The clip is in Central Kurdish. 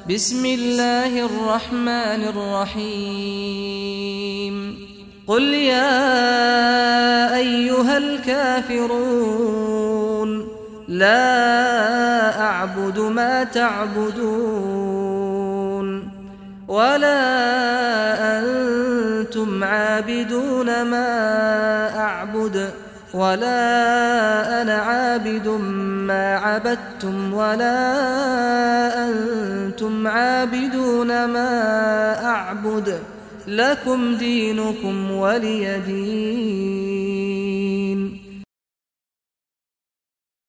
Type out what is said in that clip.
بسم الله الرحمن الرحيم قل يا أيها الكافرون لا أعبد ما تعبدون ولا أنتم عابدون ما أعبد ولا أنا عابد ما عبدتم ولا أنتم عابدون ما أعبد لكم دينكم ولي دين.